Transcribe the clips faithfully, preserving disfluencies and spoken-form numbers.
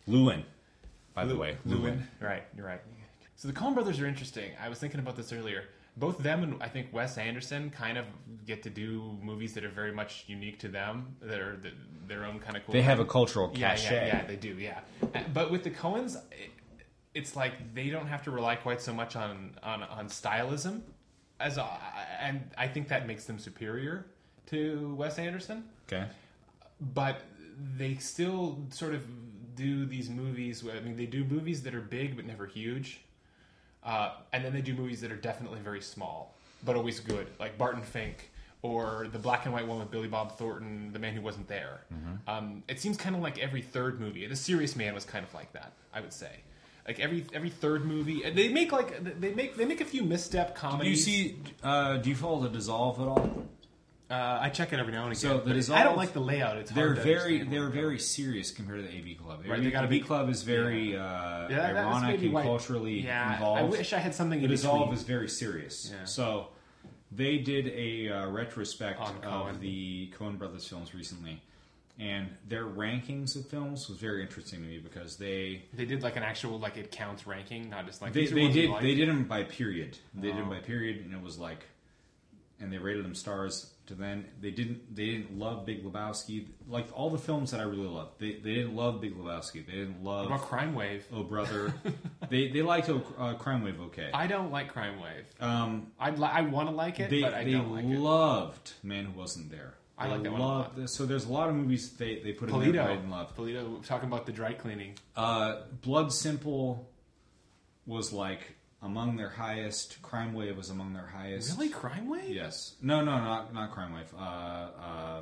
Lewin, by the Lew- way. Lewin. Right, you're right. So the Coen brothers are interesting. I was thinking about this earlier. Both them and I think Wes Anderson kind of get to do movies that are very much unique to them, that are the, their own kind of cool. They have thing. a cultural yeah, cachet. Yeah, yeah, they do, yeah. Uh, But with the Coens, it, it's like they don't have to rely quite so much on, on, on stylism, as a, and I think that makes them superior to Wes Anderson. Okay. But they still sort of do these movies. I mean, they do movies that are big but never huge, uh, and then they do movies that are definitely very small but always good, like Barton Fink or the black and white one with Billy Bob Thornton, The Man Who Wasn't There. Mm-hmm. Um, it seems kind of like every third movie. The Serious Man was kind of like that, I would say. Like every every third movie, they make like they make they make a few misstep comedies. Do you see? Uh, do you follow The Dissolve at all? Uh, I check it every now and again. So the but Dissolve, I don't like the layout. It's they're hard to very understand they're what very serious compared to the A V Club. Right, A V they gotta A V be- Club is very Yeah. uh, Yeah, that was ironic maybe and why- culturally yeah, involved. I wish I had something The in Dissolve between. is very serious. Yeah. So they did a uh, retrospect On Coen. of the Coen Brothers films recently, and their rankings of films was very interesting to me because they They did like an actual like it counts ranking, not just like they, these are they ones you did like. they did them by period. They did them Oh. by period, and it was like, and they rated them stars to then. They didn't they didn't love Big Lebowski, like all the films that I really loved. They they didn't love Big Lebowski. They didn't love What about Crime Wave? Oh Brother. they they liked oh, uh, Crime Wave okay. I don't like Crime Wave. Um, I'd li- I want to like it, they but I they don't like it. loved Man Who Wasn't There. I They like that one a loved- lot. So there's a lot of movies they they put in there that I didn't Polito, love. Polito, talking about the dry cleaning. Uh, Blood Simple was like among their highest. Crime Wave was among their highest. Really, Crime Wave? Yes. No, no, not not Crime Wave. Uh, uh,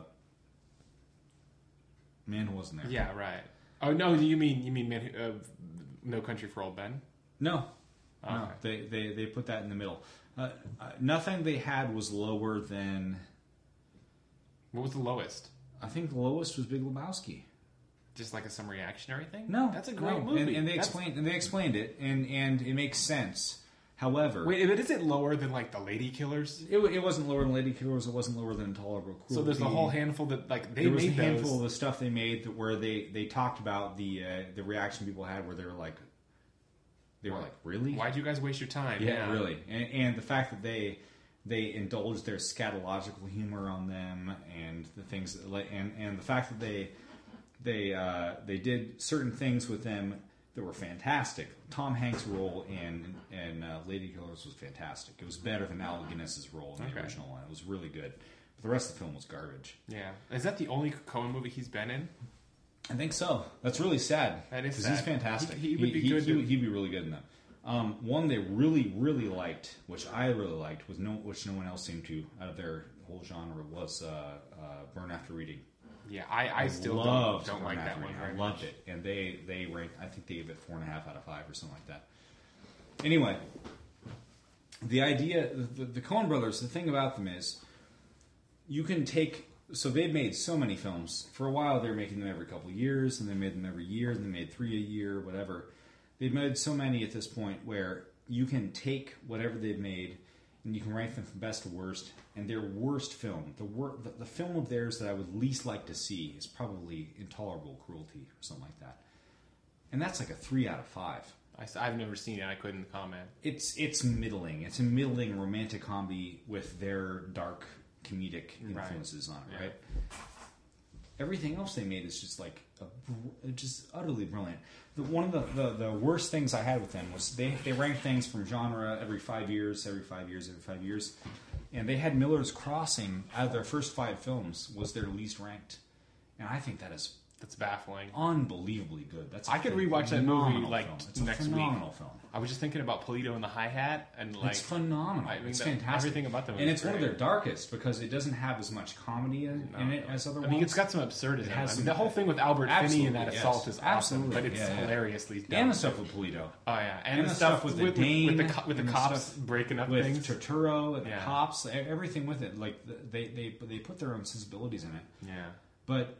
Man Who Wasn't There. Yeah, right. Oh no, you mean you mean Man, Who- uh, No Country for Old Men? No. No, Okay. they, they, they put that in the middle. Uh, uh, nothing they had was lower than. What was the lowest? I think the lowest was Big Lebowski. Just like a some reactionary thing? No, that's a great no. movie. and, and they That's- explained and they explained it, and, and it makes sense. However, Wait, but is it lower than like the Lady Killers? it, it wasn't lower than Lady Killers. It wasn't lower than Intolerable Cruelty. So there's a whole handful that like they There was a made handful those. of the stuff they made that where they, they talked about the uh, the reaction people had, where they were like, they were like, really? Why'd you guys waste your time? Yeah, really. And, and the fact that they they indulged their scatological humor on them, and the things that, like, and and the fact that they they uh, they did certain things with them that were fantastic. Tom Hanks' role in in uh, Lady Killers was fantastic. It was better than Alec Guinness's role in the Okay. original one. It was really good. But the rest of the film was garbage. Yeah. Is that the only Coen movie he's been in? I think so. That's really sad. That is 'cause sad. he's fantastic. He- he would be he, good He, to- would- he'd be really good in that. Um, one they really, really liked, which I really liked, was no, which no one else seemed to out of their whole genre, was uh, uh, Burn After Reading. Yeah, I, I still loved don't, don't Burn like that After one Reading. very I loved much. it, and they they ranked. I think they gave it four and a half out of five or something like that. Anyway, the idea, the, the Coen Brothers. The thing about them is, you can take. So they've made so many films. For a while, they were making them every couple of years, and they made them every year, and they made three a year, whatever. They've made so many at this point where you can take whatever they've made and you can rank them from best to worst. And their worst film, the, wor- the the film of theirs that I would least like to see, is probably Intolerable Cruelty or something like that. And that's like a three out of five. I, have never seen it. I couldn't comment. It's it's middling. It's a middling romantic comedy with their dark comedic Right. influences on it, Yeah. right? Everything else they made is just like a, br- just utterly brilliant. The, one of the, the, the worst things I had with them was they, they ranked things from genre every five years, every five years, every five years. And they had Miller's Crossing, out of their first five films, was their least ranked. And I think that is That's baffling. unbelievably good. That's a I could rewatch that movie, phenomenal like, film. It's a next week. phenomenal film. I was just thinking about Polito and the hi hat, and like It's phenomenal. I mean, it's the- fantastic. everything about them and is it's one of great. their darkest because it doesn't have as much comedy in, No, in it no. as other I ones. mean, it's got some absurdism. It has I some- mean, the whole thing with Albert Finney and that Absolutely, assault yes. is awesome, Absolutely, but it's yeah, yeah. hilariously dumb. and the stuff with Polito, Oh yeah, and, and the, the stuff, stuff with with, the with, with the Dane, co- with the and the cops stuff breaking up with things. Turturro and the Yeah. cops, e- everything with it. Like the- they they they put their own sensibilities in it. Yeah, But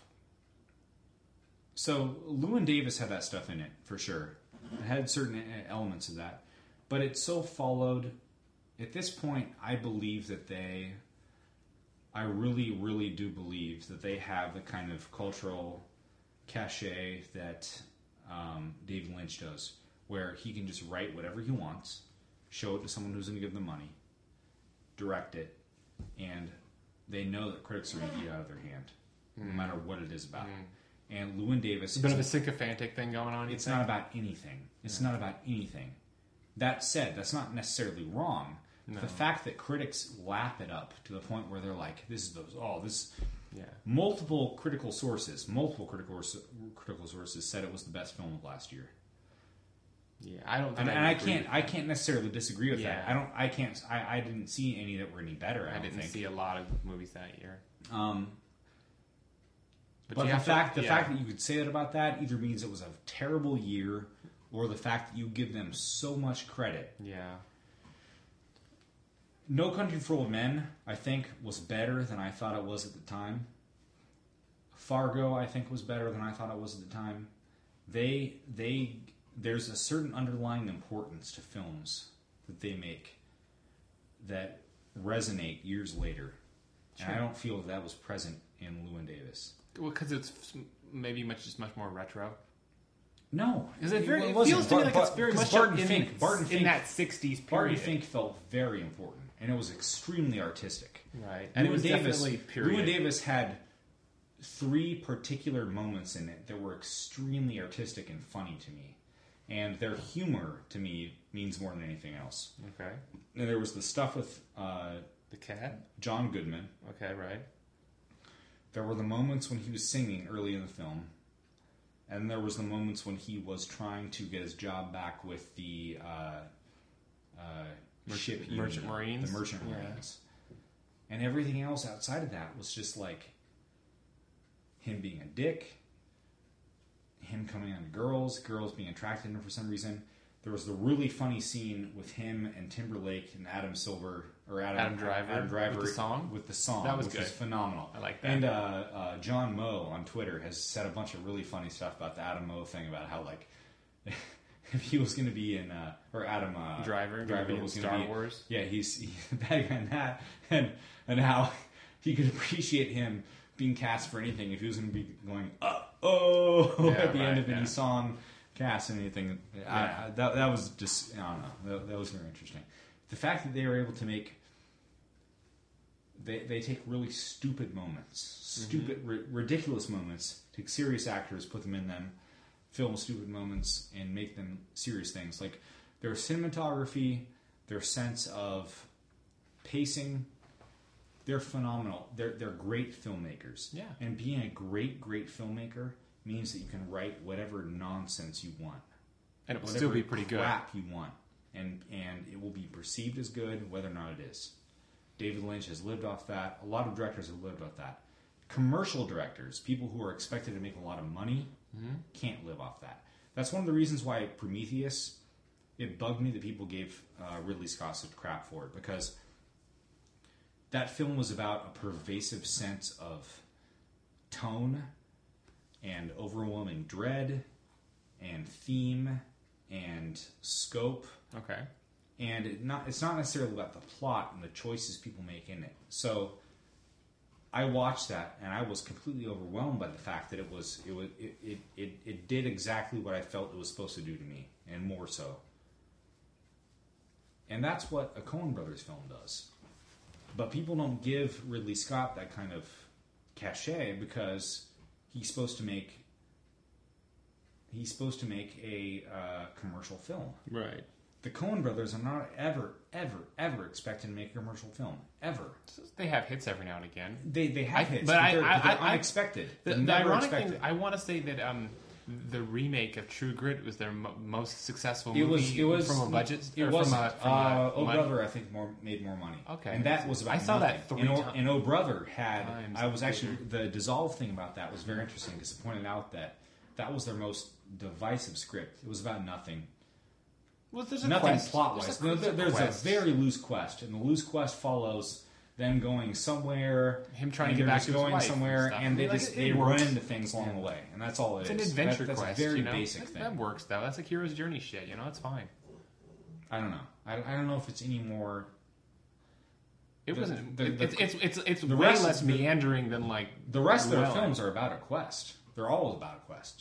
so Llewyn Davis had that stuff in it for sure. It had certain e- elements of that, but it so followed. At this point, I believe that they, I really, really do believe that they have the kind of cultural cachet that um, David Lynch does, where he can just write whatever he wants, show it to someone who's going to give them money, direct it, and they know that critics are going to eat out of their hand, mm. no matter what it is about. Mm. And Llewyn Davis... It's a bit of a sycophantic thing going on. It's not about anything. It's yeah. not about anything. That said, that's not necessarily wrong. No. The fact that critics lap it up to the point where they're like, this is those, oh, this... Yeah. Multiple critical sources, multiple critical critical sources said it was the best film of last year. Yeah, I don't. Think and, I, and I can't. I can't necessarily disagree with yeah. that. I don't. I can't. I, I didn't see any that were any better. I, I didn't think. see a lot of movies that year. Um, but but the to, fact the yeah. fact that you could say that about that either means it was a terrible year, or the fact that you give them so much credit. Yeah. No Country for Old Men, I think, was better than I thought it was at the time. Fargo, I think, was better than I thought it was at the time. They, they, there's a certain underlying importance to films that they make that resonate years later. Sure. And I don't feel that, that was present in Llewyn Davis. Well, because it's maybe much just much more retro. No, because it, very, it, it feels to Bar- me like Bar- it's very much Barton in, Fink, Barton in Fink, that sixties period. Barton Fink felt very important, and it was extremely artistic. Right, and Llewyn it was Davis, definitely period. Llewyn Davis had three particular moments in it that were extremely artistic and funny to me, and their humor to me means more than anything else. Okay, and there was the stuff with uh, the cat, John Goodman. Okay, right. There were the moments when he was singing early in the film. And there was the moments when he was trying to get his job back with the uh, uh, Merchant, ship union, Merchant Marines. The Merchant yeah. Marines. And everything else outside of that was just like him being a dick, him coming on to girls, girls being attracted to him for some reason. There was the really funny scene with him and Timberlake and Adam Silver, or Adam, Adam Driver, Adam Driver with the song? With the song, that was which good. was phenomenal. I like that. And uh, uh, John Moe on Twitter has said a bunch of really funny stuff about the Adam Moe thing, about how, like, if he was going to be in, uh, or Adam uh, Driver, Driver be was in going to Star be, Wars. Yeah, he's he, bad guy in that, and and how he could appreciate him being cast for anything if he was going to be going uh, oh yeah, at the right, end of yeah. any song. Cast and anything. Yeah. I, I, that, that was just, I don't know. That, that was very interesting. The fact that they were able to make, they they take really stupid moments, stupid, mm-hmm. ri- ridiculous moments, take serious actors, put them in them, film stupid moments, and make them serious things. Like their cinematography, their sense of pacing, they're phenomenal. They're they're great filmmakers. Yeah. And being a great, great filmmaker means that you can write whatever nonsense you want, and it will whatever still be pretty good. Crap you want, and and it will be perceived as good, whether or not it is. David Lynch has lived off that. A lot of directors have lived off that. Commercial directors, people who are expected to make a lot of money, mm-hmm. can't live off that. That's one of the reasons why Prometheus. It bugged me that people gave uh, Ridley Scott such crap for it, because that film was about a pervasive sense of tone and overwhelming dread, and theme, and scope. Okay. And it not it's not necessarily about the plot and the choices people make in it. So I watched that, and I was completely overwhelmed by the fact that it was it was it it, it, it did exactly what I felt it was supposed to do to me, and more so. And that's what a Coen Brothers film does. But people don't give Ridley Scott that kind of cachet because he's supposed to make he's supposed to make a uh, commercial film. Right. The Coen Brothers are not ever, ever, ever expecting to make a commercial film. Ever. They have hits every now and again. They they have I, hits, but, but I, they're, I, but they're I, unexpected. The, They're the never ironic expected. thing, I want to say that um, the remake of True Grit was their mo- most successful It movie was. It was from a budget. It or was. From a, from uh, a Oh money. Brother, I think more made more money. Okay, and that was about. I saw nothing. that three and, o, times. and Oh Brother had. Times I was actually theater. the Dissolve thing about that was very interesting because it pointed out that that was their most divisive script. It was about nothing. Well, there's a Nothing quest. plot There's wise. a- No, there's a there's a quest. very loose quest, and the loose quest follows them going somewhere. Him trying and to get they're back just to his going wife and somewhere, stuff. and, I mean, they like, just it- they it run works. into things along the way, and that's all it It's is. an adventure That- that's quest. a very you know? basic that, thing. That works though. That's like hero's journey shit. You know, it's fine. I don't know. I, I don't know if it's any more. It The- wasn't. the- it, the- it's it's it's it's the way rest- less the- meandering than like The rest of their Llewellyn. films are about a quest. They're all about a quest.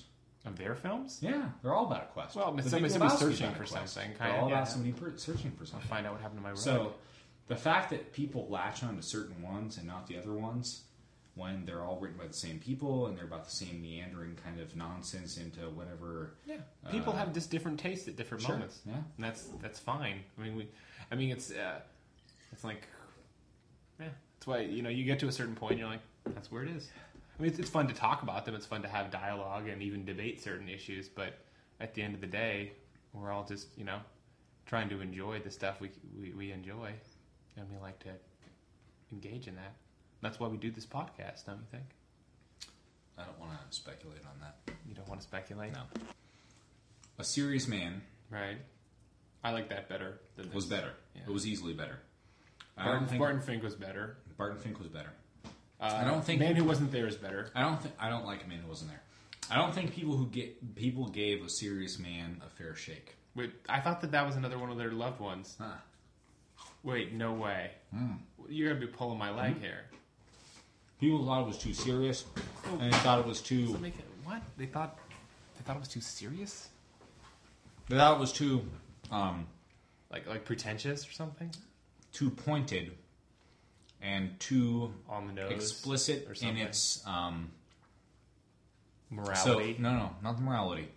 Of their films? Yeah, they're all about a quest. Well, The somebody- Big somebody's Lebowski's searching about a for quest. something, They're kinda, all about yeah. somebody per- searching for I'll something. find out what happened to my rug. So, the fact that people latch on to certain ones and not the other ones, when they're all written by the same people and they're about the same meandering kind of nonsense into whatever. yeah, people uh, have just different tastes at different Sure, moments. yeah. And that's that's fine. I mean, we, I mean, it's uh, it's like, yeah, that's why you know you get to a certain point, and you're like, that's where it is. I mean, it's, it's fun to talk about them. It's fun to have dialogue and even debate certain issues. But at the end of the day, we're all just you know trying to enjoy the stuff we we, we enjoy, and we like to engage in that. That's why we do this podcast, don't you think? I don't want to speculate on that. You don't want to speculate? No. A Serious Man Right. I like that better. Than was this. better. Yeah. It was easily better. I Barton, don't think Barton Fink was better. Barton Fink was better. Uh, I don't think- Man Who Wasn't There is better. I don't think I don't like a man who wasn't there. I don't think people who get people gave A Serious Man a fair shake. Wait, I thought that that was another one of their loved ones. Huh. Wait, no way. Mm. You're gonna be pulling my leg here. People thought it was too serious, and they thought it was Does too. it make it, what? They thought they thought it was too serious, They thought it was too, um, like like pretentious or something, too pointed, and too on the nose, explicit or in something. its. Um, so morality. no, no, not the morality.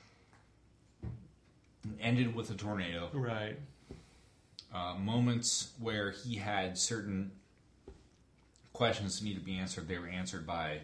It ended with a tornado. Right. Uh, moments where he had certain questions that need to be answered, they were answered by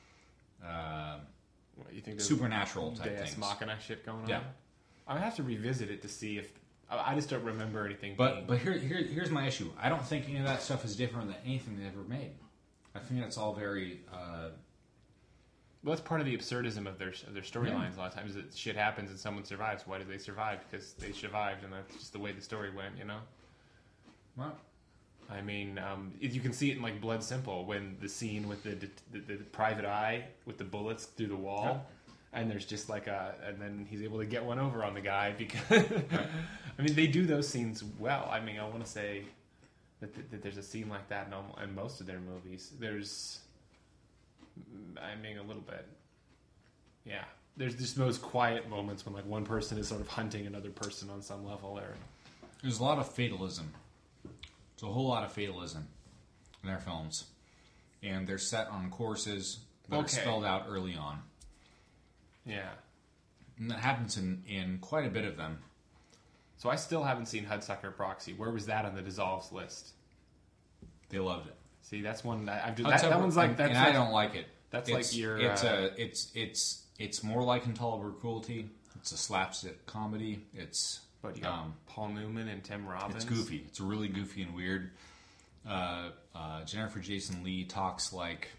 uh, What, you think there's supernatural type Deus things. Machina shit going on? Yeah. I have to revisit it to see if I I just don't remember anything. But being, but here, here here's my issue. I don't think any of that stuff is different than anything they ever made. I think that's all very. Uh, well, that's part of the absurdism of their of their storylines. A lot of times, that shit happens and someone survives. Why did they survive? Because they survived, and that's just the way the story went. You know. well, I mean, um, it- you can see it in like Blood Simple when the scene with the the, the, the private eye with the bullets through the wall, Yep. and there's just like a, and then he's able to get one over on the guy because, I mean, they do those scenes well. I mean, I want to say that, that, that there's a scene like that in, almo- in most of their movies. There's, I mean, a little bit, yeah. There's just those quiet moments when like one person is sort of hunting another person on some level there. there's a lot of fatalism. There's a whole lot of fatalism in their films, and they're set on courses that are Okay. spelled out early on. Yeah. And that happens in, in quite a bit of them. So I still haven't seen Hudsucker Proxy. Where was that on the dissolves list? They loved it. See, that's one that I've that, that one's like and, that's and like, I don't like it. that's it's, like your, It's uh, a. It's it's it's more like Intolerable Cruelty. It's a slapstick comedy. It's But you got um, Paul Newman and Tim Robbins. it's goofy. It's really goofy and weird. Uh, uh, Jennifer Jason Leigh talks like.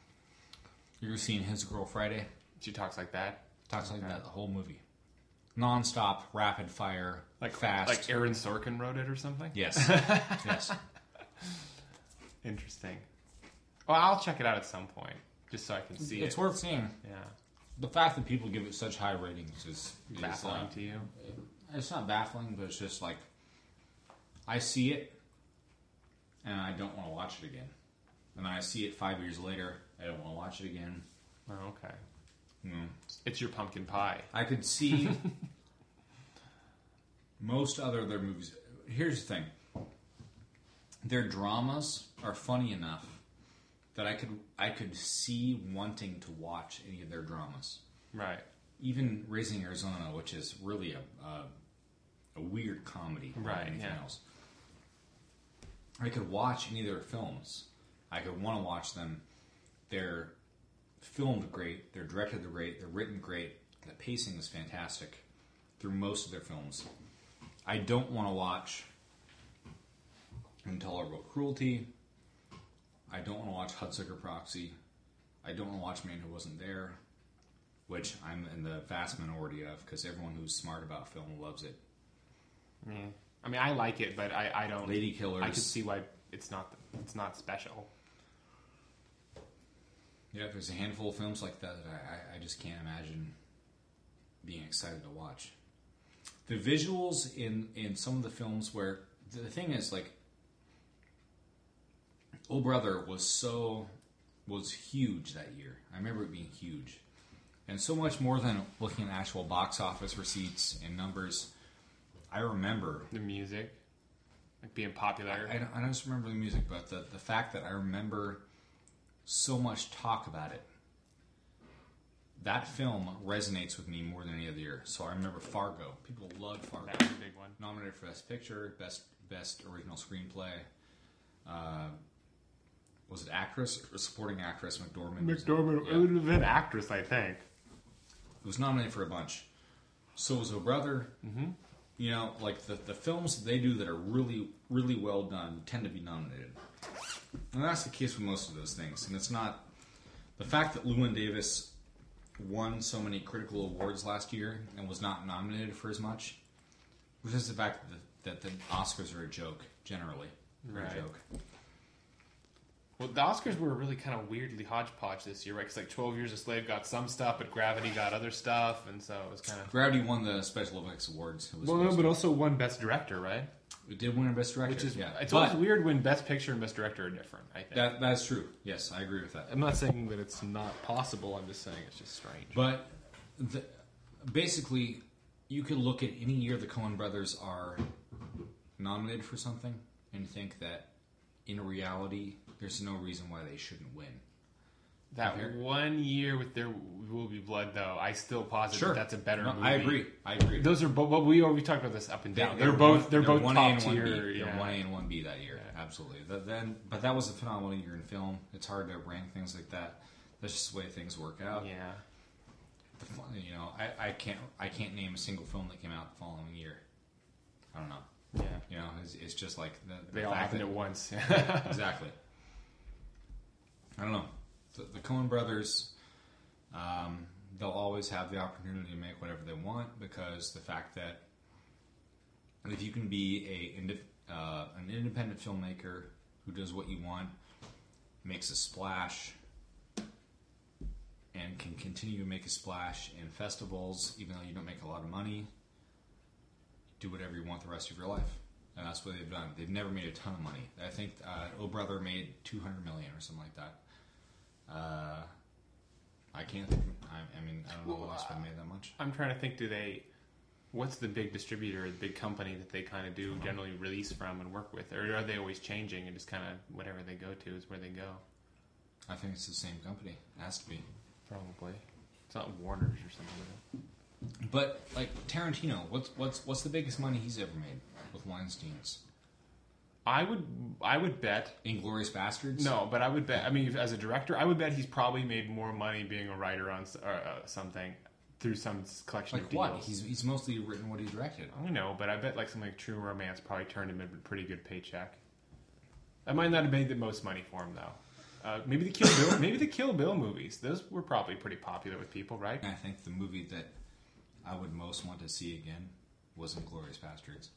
You ever seen His Girl Friday? She talks like that, Talks like that the whole movie. Non-stop, rapid fire, like fast. like Aaron Sorkin wrote it or something. Yes. Yes. Interesting. Well, I'll check it out at some point just so I can see It's it. worth seeing. Yeah, The fact that people give it such high ratings is, is baffling uh, to you. It's not baffling, but it's just like I see it and I don't want to watch it again. And then I see it five years later, I don't want to watch it again. Oh, okay. You know, It's your pumpkin pie. I could see most other of their movies. Here's the thing: their dramas are funny enough that I could I could see wanting to watch any of their dramas. Right. Even Raising Arizona, which is really a a, a weird comedy, more than Right, anything yeah. else. I could watch any of their films. I could want to watch them. They're filmed great. They're directed great. They're written great. The pacing is fantastic through most of their films. I don't want to watch Intolerable Cruelty. I don't want to watch Hudsucker Proxy. I don't want to watch Man Who Wasn't There, which I'm in the vast minority of because everyone who's smart about film loves it. Yeah. I mean, I like it, but I, I don't. Lady Killers. I could see why it's not it's not special. Yeah, there's a handful of films like that that I, I just can't imagine being excited to watch. The visuals in, in some of the films where the thing is like Oh Brother was so was huge that year. I remember it being huge. And so much more than looking at actual box office receipts and numbers, I remember... The music. Like being popular. I, I, don't, I don't just remember the music, but the, the fact that I remember so much talk about it. That film resonates with me more than any other year. So I remember Fargo. People loved Fargo. That was a big one. Nominated for Best Picture, Best Best Original Screenplay. Uh, was it actress or supporting actress? McDormand. McDormand. Yeah. It would have been actress, I think. It was nominated for a bunch. So was O Brother. Mm-hmm. You know, like the, the films that they do that are really, really well done tend to be nominated. And that's the case with most of those things. And it's not... The fact that Llewyn Davis won so many critical awards last year and was not nominated for as much was just the fact that the, that the Oscars are a joke, generally. They're Right. a joke. Well, the Oscars were really kind of weirdly hodgepodge this year, right? Because like twelve Years a Slave got some stuff, but Gravity got other stuff, and so it was kind of... Gravity won the Special Effects Awards. It was Well, no, supposed but to. also won Best Director, right? It did win a Best Director. Which is... yeah. It's But always weird when Best Picture and Best Director are different, I think. That, that's true. Yes, I agree with that. I'm not saying that it's not possible, I'm just saying it's just strange. But the, basically, you could look at any year the Coen brothers are nominated for something and think that in reality, there's no reason why they shouldn't win. That Compared- one year with There Will Be Blood, though, I still posit Sure, that that's a better No, movie. I agree. I agree. Those are both. Well, we we talked about this up and They- down. they They're were both. one- They're both one A top and one tier. B. They're Yeah. one A and one B that year. Yeah. Absolutely. But then, but that was a phenomenal year in film. It's hard to rank things like that. That's just the way things work out. Yeah. The fun- you know, I, I can't I can't name a single film that came out the following year. I don't know. Yeah. You know, it's, it's just like the, the They all fact happened that- at once. Exactly. I don't know. The, the Coen brothers, um, they'll always have the opportunity to make whatever they want because the fact that if you can be a indi- uh, an independent filmmaker who does what you want, makes a splash, and can continue to make a splash in festivals, even though you don't make a lot of money, do whatever you want the rest of your life. And that's what they've done. They've never made a ton of money. I think uh, O Brother made two hundred million or something like that. Uh, I can't think. I, I mean, I don't know Well, what else uh, would made that much. I'm trying to think. Do they? What's the big distributor, the big company that they kind of do generally release from and work with, or are they always changing and just kind of whatever they go to is where they go? I think it's the same company. It has to be. Probably. It's not Warner's or something. But like Tarantino, what's what's what's the biggest money he's ever made with Weinstein's? I would. I would bet. Inglourious Bastards? No, but I would bet. I mean, as a director, I would bet he's probably made more money being a writer on s- or, uh, something through some s- collection Like of deals. what? He's he's mostly written what he directed. I don't know, but I bet like something like True Romance probably turned him a pretty good paycheck. That might not have made the most money for him though. Uh, maybe the Kill Bill, maybe the Kill Bill movies. Those were probably pretty popular with people, right? I think the movie that I would most want to see again was Inglourious Bastards.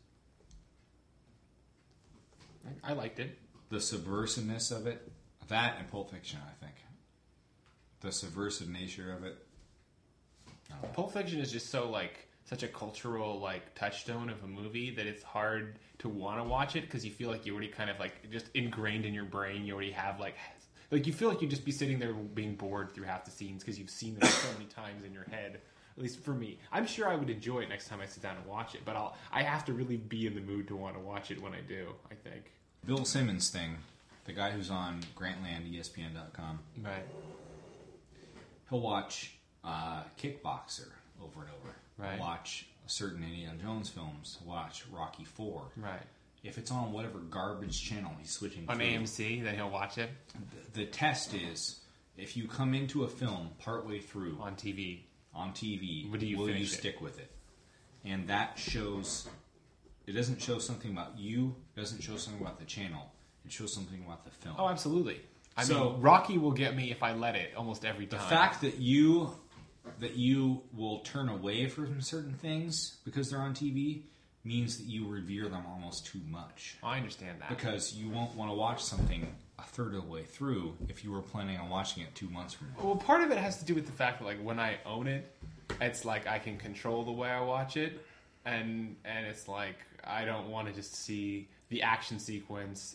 I liked it. The subversiveness of it, that and Pulp Fiction, I think. The subversive nature of it. I don't know. Pulp Fiction is just so like such a cultural like touchstone of a movie that it's hard to want to watch it because you feel like you already kind of like just ingrained in your brain. You already have like like you feel like you'd just be sitting there being bored through half the scenes because you've seen them so many times in your head. At least for me, I'm sure I would enjoy it next time I sit down and watch it. But I'll I have to really be in the mood to want to watch it when I do. I think. Bill Simmons thing, the guy who's on Grantland, E S P N dot com, Right. he'll watch uh, Kickboxer over and over. Right. He'll watch certain Indiana Jones films. He'll watch Rocky Four. Right. If it's on whatever garbage channel he's switching On through, A M C, then he'll watch it the, the test is if you come into a film partway through on T V. on T V, Would you will you finish it? stick with it? And that shows, it doesn't show something about you, it doesn't show something about the channel, it shows something about the film. Oh, absolutely. I So- mean, Rocky will get me if I let it almost every The time. fact that you that you will turn away from certain things because they're on T V means that you revere them almost too much. I understand that. Because you won't want to watch something a third of the way through if you were planning on watching it two months from now. Well, part of it has to do with the fact that, like, when I own it, it's like I can control the way I watch it, and and it's like I don't want to just see the action sequence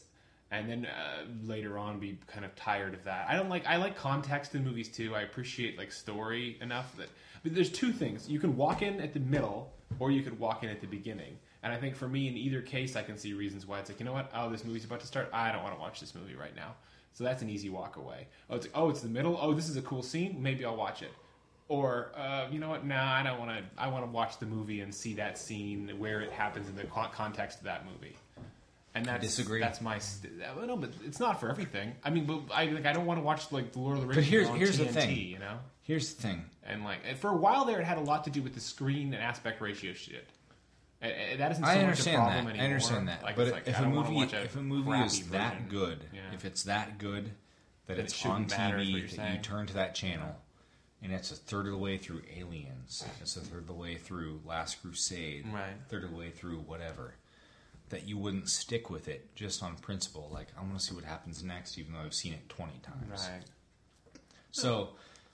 and then uh, later on be kind of tired of that. I don't like I like context in movies too. I appreciate like story enough that but there's two things. You can walk in at the middle or you could walk in at the beginning. And I think for me in either case I can see reasons why it's like, you know what? Oh, this movie's about to start. I don't want to watch this movie right now. So that's an easy walk away. Oh, it's oh, it's the middle. Oh, this is a cool scene. Maybe I'll watch it. Or uh, you know what? Nah, I don't want to. I want to watch the movie and see that scene where it happens in the context of that movie. And that's, disagree. That's my. St- no, but it's not for everything. I mean, but I like. I don't want to watch like the Lord of the Rings. But here's on here's T N T, the thing. You know. Here's the thing. And like and for a while there, it had a lot to do with the screen and aspect ratio shit. And, and that isn't so I much understand a problem that. anymore. I understand that. Like, but it's like, if I a don't wanna movie watch a if a movie crappy is that version. good, Yeah. if it's that good that Then it's it on shouldn't matter, is what T V you're that saying. you turn to that channel. And it's a third of the way through Aliens. It's a third of the way through Last Crusade. Right. Third of the way through whatever. That you wouldn't stick with it just on principle. Like, I want to see what happens next, even though I've seen it twenty times. Right. So,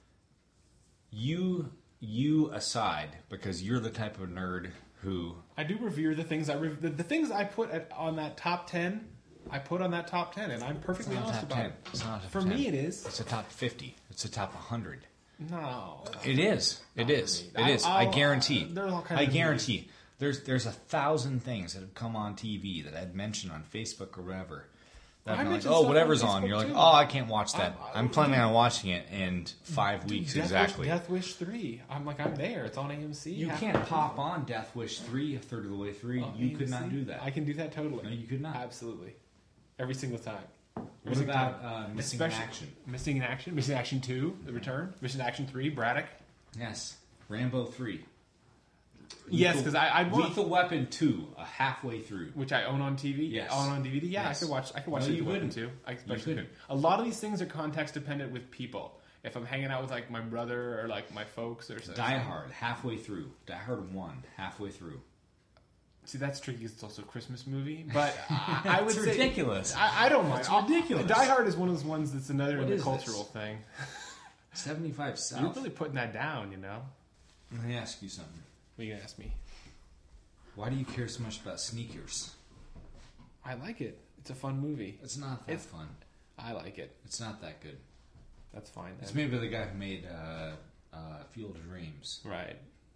you you aside, because you're the type of nerd who... I do revere the things I rev- the, the things I put at, on that top ten. I put on that top ten, and I'm perfectly It's not a honest top about ten. it. It's not a top For ten. me, it is. It's a top fifty. It's a top one hundred. No, It is. It Not is. for It me. is. I'll- I I'll- guarantee. uh, there's all kinds I of guarantee. There's there's a thousand things that have come on T V that I'd mentioned on Facebook or whatever. That I I'm like, mentioned oh, stuff on whatever's on. Facebook, You're like, too. oh, I can't watch that. I- I- I'm planning on watching it in five Dude, weeks Death exactly. Wish, Death Wish three. I'm like, I'm there. It's on A M C. You half can't the pop on Death Wish three a third of the way through. Oh, you could A M C? not do that. I can do that totally. No, you could not. Absolutely. Every single time. Every What single about time. uh, Missing in Especially- Action? Missing in Action? Missing in Action two, The Return? Missing in Action three, Braddock? Yes. Rambo three. Yes, Lethal- because I, I want... Lethal Weapon two, a halfway through. Which I own on T V. Yes. Own on D V D. Yeah, Yes. I could watch. I could watch No, it you Weapon couldn't. too. I especially couldn't. could. A lot of these things are context dependent with people. If I'm hanging out with like my brother or like my folks or something. Die Hard, halfway through. Die Hard one, halfway through. See, that's tricky because it's also a Christmas movie. But I, I would It's say ridiculous. I, I don't mind. It's I'll- ridiculous. Die Hard is one of those ones that's another What in the is cultural this? thing. seventy-five South. You're really putting that down, you know. Let me ask you something. What are you gonna ask me? Why do you care so much about sneakers? I like it. It's a fun movie. It's not that It's- fun. I like it. It's not that good. That's fine. It's then. made by the guy who made uh, uh, Field of Dreams. Right.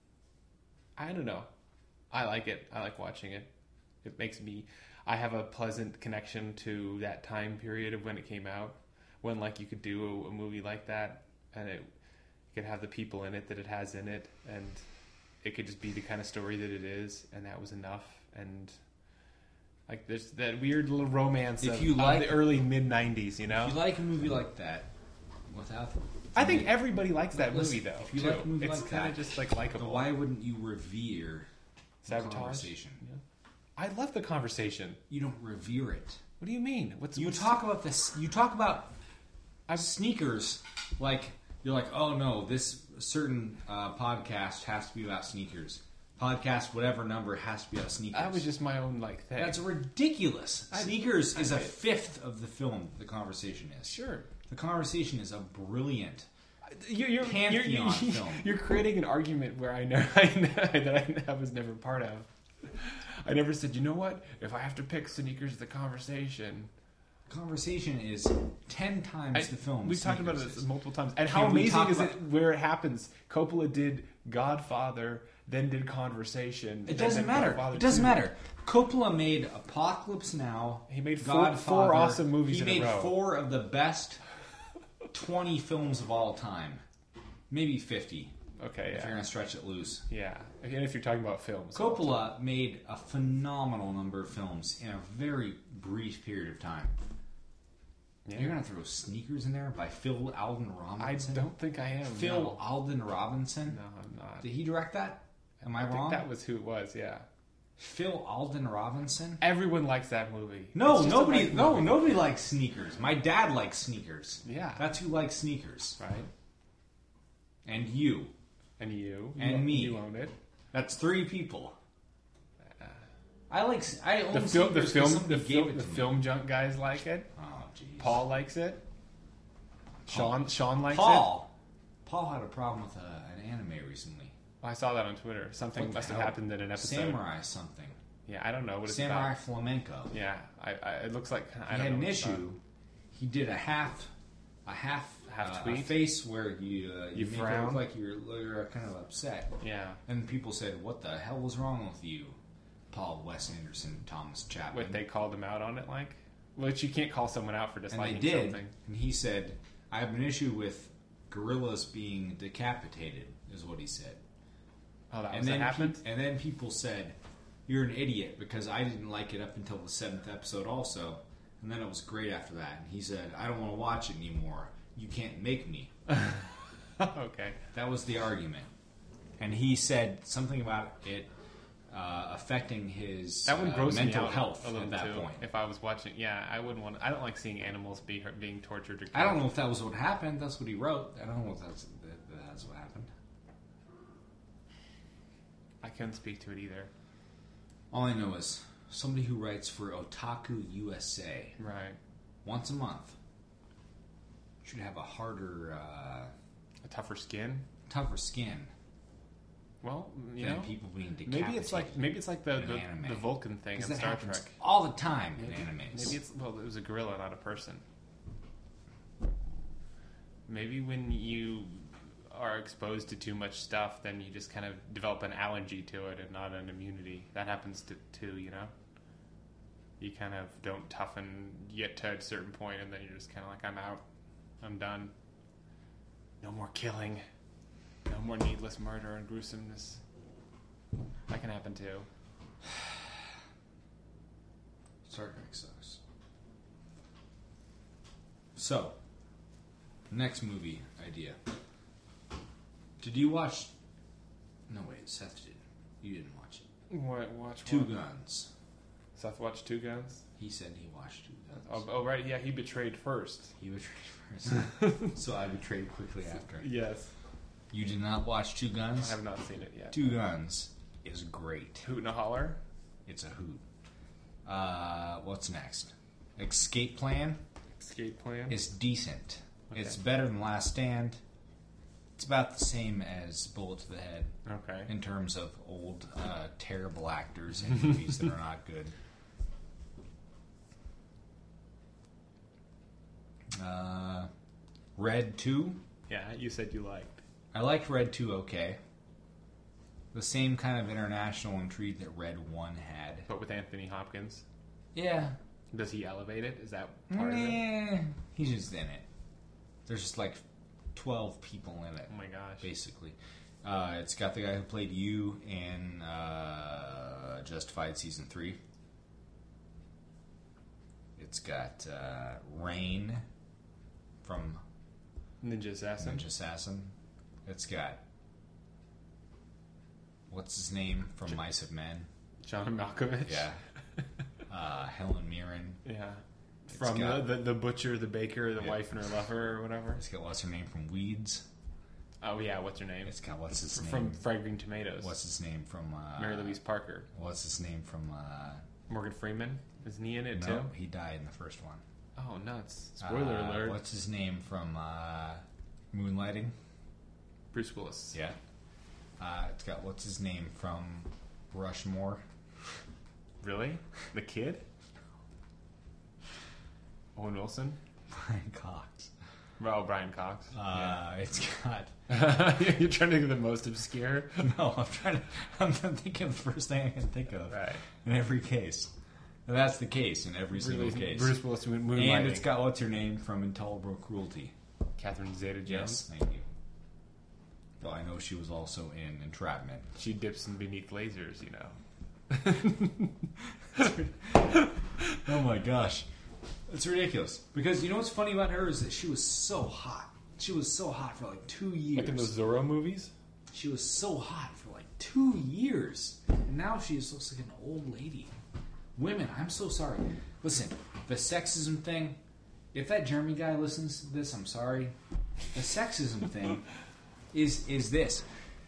I don't know. I like it. I like watching it. It makes me. I have a pleasant connection to that time period of when it came out, when like you could do a, a movie like that, and it could have the people in it that it has in it, and it could just be the kind of story that it is, and that was enough. And like there's that weird little romance If of, you of like- the early mid nineties, you know. If you like a movie like that, without, I think everybody likes that Listen, movie though. if you too. like a movie it's like kind that, of just like likable. why wouldn't you revere the Sabotage? conversation? Yeah. I love the conversation. You don't revere it. What do you mean? What's You what's, talk about this. You talk about I've- sneakers like you're like, oh no, this certain uh, podcast has to be about sneakers. Podcast, whatever number, has to be about sneakers. That was just my own like thing. That's ridiculous. I- Sneakers I- is a I- fifth of the film. The conversation is sure. The conversation is a brilliant. You're, you're, Pantheon you're, you're, film. You're creating an argument where I know that I, I was never part of. I never said, you know what? If I have to pick sneakers, the conversation. Conversation is ten times I, the film. We've talked about Sneakers this is. multiple times. And Can how we amazing talk is about- it where it happens? Coppola did Godfather, then did Conversation. It and doesn't then matter. Godfather It doesn't two. matter. Coppola made Apocalypse Now. He made four- Godfather. four awesome movies He in a made row. four of the best twenty films of all time. Maybe fifty Okay, if you're yeah. going to stretch it loose. Yeah. Again, if you're talking about films. Coppola made a phenomenal number of films in a very brief period of time. Yeah. You're going to throw Sneakers in there by Phil Alden I Robinson? don't think I am. Phil no. Alden Robinson? No, I'm not. Did he direct that? Am I, I think wrong? that was who it was, yeah. Phil Alden Robinson? Everyone likes that movie. No, It's just a nobody. nice No, movie. nobody likes sneakers. My dad likes sneakers. Yeah. That's who likes sneakers. Right? And you. And you. And you, me. You own it. That's three people. I like. s- I own The, film, the sneakers 'cause film, somebody the, gave film, it the to me. film junk guys like it. Oh, jeez. Paul likes it. Sean Sean likes Paul. Paul had a problem with uh, an anime recently. it. I saw that on Twitter. Something What the must have hell? happened in an episode. Samurai something. Yeah, I don't know what it's Samurai about. Flamenco. Yeah, I, I, it looks like I He don't had know an what it's issue. about. He did a half, a half, Half uh, tweet? a face where you uh, you, You make it frown? look like you're, you're kind of upset. Yeah, And people said, "What the hell was wrong with you, Paul Wes Anderson, Thomas Chapman?" what they called him out on it, like, which you can't call someone out for and they disliking did. something. And he said, "I have an issue with gorillas being decapitated," is what he said. Oh, that And was then that happened. pe- and then people said, "You're an idiot," because I didn't like it up until the seventh episode, also. And then it was great after that. And he said, "I don't want to watch it anymore. You can't make me." Okay. That was the argument. And he said something about it uh, affecting his That would uh, gross mental me out health a little at that too. point. If I was watching, yeah, I wouldn't want. I don't like seeing animals be being tortured or killed. I don't know if that was what happened. That's what he wrote. I don't know if that's that, that's what happened. I couldn't speak to it either. All I know is somebody who writes for Otaku U S A Right. once a month should have a harder, uh, A tougher skin. tougher skin Well, you than know, people being decapitated. maybe it's like maybe it's like the in the, anime. the Vulcan thing in Because that Star happens Trek. all the time in Maybe, animes. maybe it's well, it was a gorilla, not a person. Maybe when you are exposed to too much stuff, then you just kind of develop an allergy to it and not an immunity. That happens to too, you know. You kind of don't toughen yet to a certain point, and then you're just kind of like, I'm out, I'm done. No more killing, no more needless murder and gruesomeness. That can happen too. Star Trek sucks. So, next movie idea. Did you watch? No, wait, Seth did. You didn't watch it. What? Watch Two what? Guns. Seth watched Two Guns. He said he watched Two Guns. Oh, oh, right, yeah, he betrayed first. He betrayed first. So I betrayed quickly after. Yes. You did not watch Two I Guns? have not seen it yet. Two Guns is great. Hoot and a holler? It's a hoot. Uh, what's next? Escape Plan Escape plan? is decent. Okay. It's better than Last Stand. It's about the same as Bullet to the Head Okay. in terms of old, uh, terrible actors in movies that are not good. Uh, Red two. Yeah, you said you liked. I liked Red two okay. The same kind of international intrigue that Red one had. But with Anthony Hopkins. Yeah. Does he elevate it? Is that part of it? Nah, he's just in it. There's just like twelve people in it, Oh my gosh. basically. Uh, it's got the guy who played you in uh, Justified Season three. It's got uh, Rain from Ninja Assassin. Ninja Assassin. It's got... What's his name from Mice of Men? John Malkovich. Yeah. Uh, Helen Mirren. Yeah. It's From got- the, the the butcher, the baker, the Yeah. wife and her lover, or whatever. It's got what's her name from Weeds. Oh yeah, what's her name? It's got what's his name From Fried Green Tomatoes. What's his name from uh, Mary Louise Parker. What's his name from? Uh, Morgan Freeman. Isn't he in it no, too? he died in the first one. Oh nuts! Spoiler Uh, alert. What's his name from uh, Moonlighting? Bruce Willis. Yeah. Uh, it's got what's his name from Rushmore? Really? The kid? Owen Wilson? Brian Cox. Oh, Brian Cox. Uh, It's got. Yeah. You're trying to think of the most obscure. No, I'm trying to. I'm thinking of the first thing I can think of Right. in every case. And that's the case in every single Really, case. Bruce Willis moon- moonlighting. And it's got what's her name from Intolerable Cruelty. Catherine Zeta-Jones. Yes, thank you. Though I know she was also in Entrapment. She dips in beneath lasers, you know. Oh my gosh. It's ridiculous. Because you know what's funny about her is that she was so hot. She was so hot for like two years. Like in those Zorro movies? She was so hot for like two years. And now she just looks like an old lady. Women, I'm so sorry. Listen, the sexism thing, if that Jeremy guy listens to this, I'm sorry. The sexism thing is is this.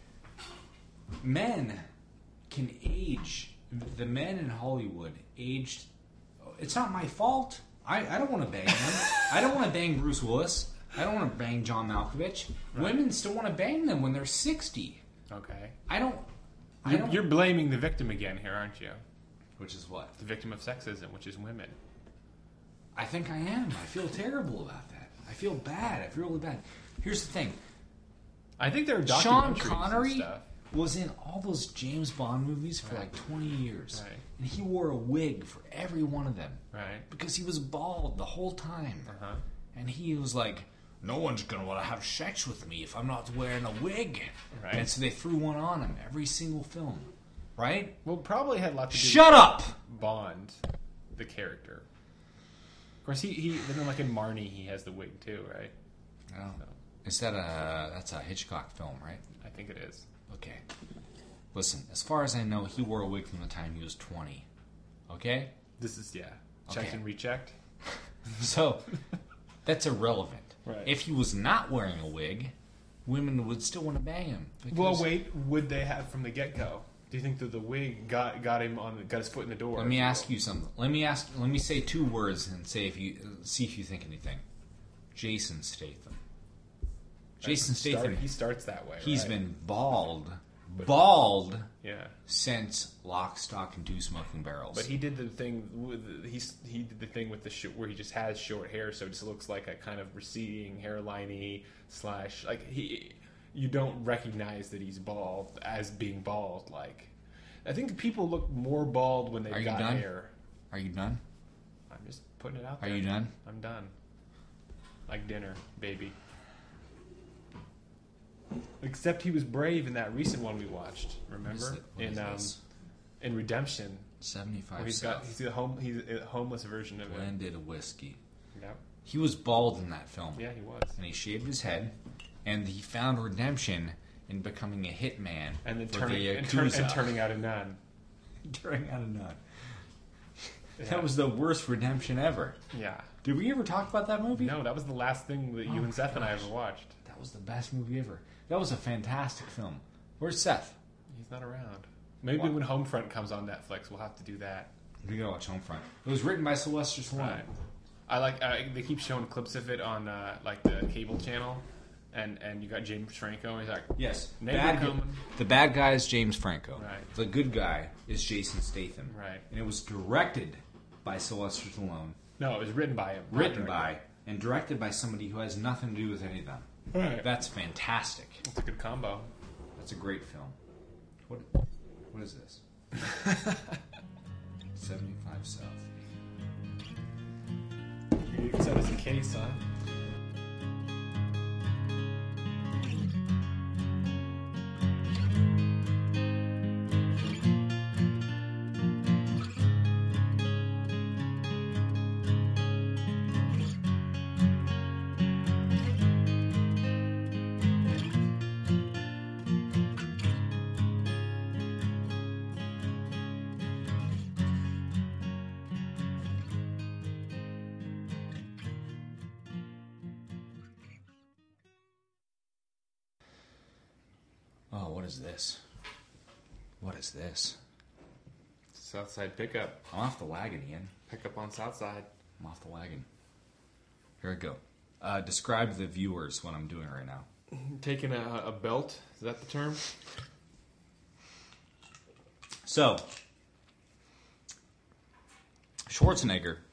Men can age. The men in Hollywood aged. It's not my fault. I, I don't want to bang them. I don't want to bang Bruce Willis. I don't want to bang John Malkovich. Right. Women still want to bang them when they're sixty. Okay. I don't. I You're, don't. you're blaming the victim again here, aren't you? Which is what? The victim of sexism, which is women. I think I am. I feel terrible about that. I feel bad. I feel really bad. Here's the thing. I think there are documentaries Sean and Connery stuff. was in all those James Bond movies for Right. like twenty years. Right. And he wore a wig for every one of them. Right. Because he was bald the whole time. Uh-huh. And he was like, no one's going to want to have sex with me if I'm not wearing a wig. Right. And so they threw one on him every single film. Right? Well, probably had lots to do Shut up! with Bond, the character. Of course, he, he then like in Marnie, he has the wig too, right? Oh. Is that a, that's a Hitchcock film, right? I think it is. Okay. Listen, as far as I know, he wore a wig from the time he was twenty. Okay? This is, yeah. Checked Okay. and rechecked. So, that's irrelevant. Right. If he was not wearing a wig, women would still want to bang him. because- Well, wait, would they have from the get-go? Do you think that the wig got got him on, the, got his foot in the door? Let me ask you something. Let me ask. Let me say two words and say if you see if you think anything. Jason Statham. Jason Start- Statham. he starts that way. He's right? been bald, bald yeah. since Lock, Stock, and Two Smoking Barrels. But he did the thing with he's he did the thing with the sh- where he just has short hair, so it just looks like a kind of receding hairline-y slash like he. You don't recognize that he's bald as being bald. Like, I think people look more bald when they've Are you got done? hair. Are you done? I'm just putting it out Are there. you done? I'm done. Like dinner, baby. Except he was brave in that recent one we watched. What is Remember it? What in is um, this? in Redemption, seventy-five where he's South. got he's the home he's a homeless version of it. Blended whiskey. Yep. He was bald in that film. Yeah, he was. And he shaved his head, and he found redemption in becoming a hitman And then for turning the and, turn, Yakuza. and turning out a nun. turning out a nut. Yeah. That was the worst redemption ever. Yeah. Did we ever talk about that movie? No, that was the last thing that you Oh, and Seth and I gosh. ever watched. That was the best movie ever. That was a fantastic film. Where's Seth? He's not around. Maybe What? when Homefront comes on Netflix, we'll have to do that. We gotta watch Homefront. It was written by Sylvester Stallone. Right. I like. Uh, they keep showing clips of it on uh, like the cable channel, and and you got James Franco. And he's like, Yes. Neighbor Bad gu- coming. the bad guy is James Franco. Right. The good guy is Jason Statham. Right. And it was directed by Sylvester Stallone. No, it was written by him. not Written directed. by and directed by somebody who has nothing to do with any of them. Right. That's fantastic. It's a good combo. That's a great film. What? What is this? seventy-five South. You can send us a case, huh? Oh, what is this? What is this? Southside pickup. I'm off the wagon, Ian. Pickup on Southside. I'm off the wagon. Here I go. Uh, describe to the viewers what I'm doing right now. Taking a, a belt. Is that the term? So, Schwarzenegger